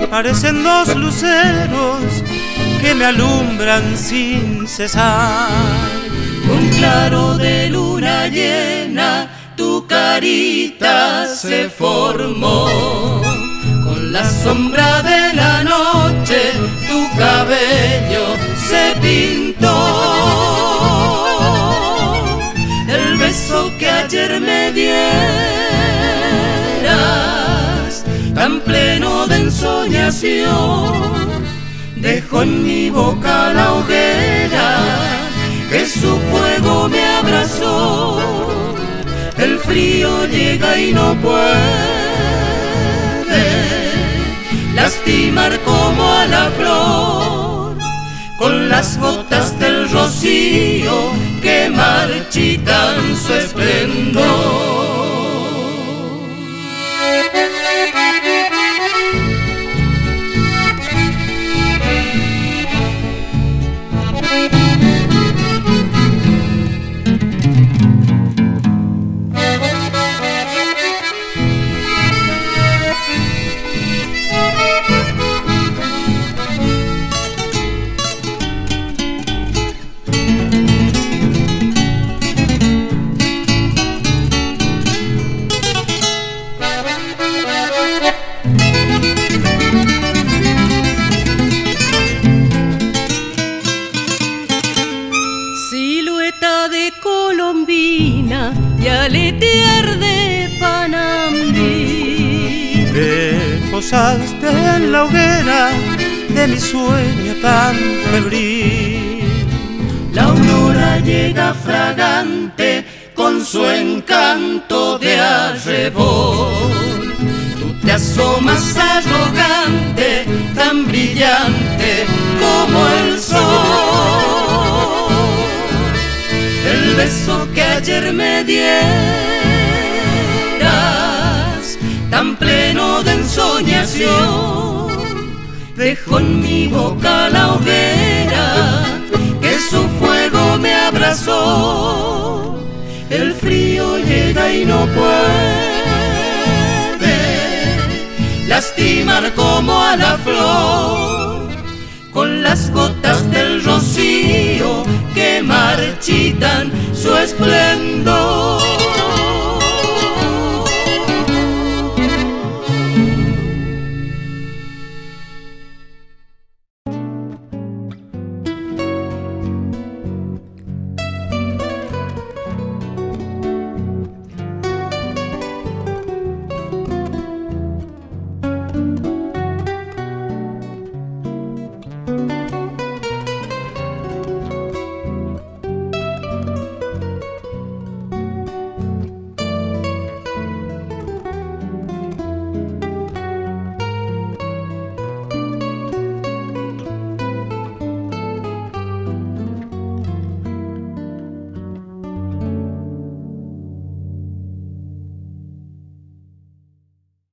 parecen dos luceros que me alumbran sin cesar. Un claro de luna llena tu carita se formó, con la sombra de la noche tu cabello se pintó. El beso que ayer me dieras, tan pleno de ensoñación, dejó en mi boca la hoguera que su fuego me abrazó. El frío llega y no puede lastimar como a la flor, con las gotas del rocío que marchitan su esplendor. Colombina y aletear de Panambí, que posaste en la hoguera de mi sueño tan febril. La aurora llega fragante con su encanto de arrebol. Tú te asomas arrogante, tan brillante como el sol. El beso que ayer me dieras, tan pleno de ensoñación, dejó en mi boca la hoguera que su fuego me abrazó. El frío llega y no puede lastimar como a la flor, con las gotas del rocío que marchitan su esplendor.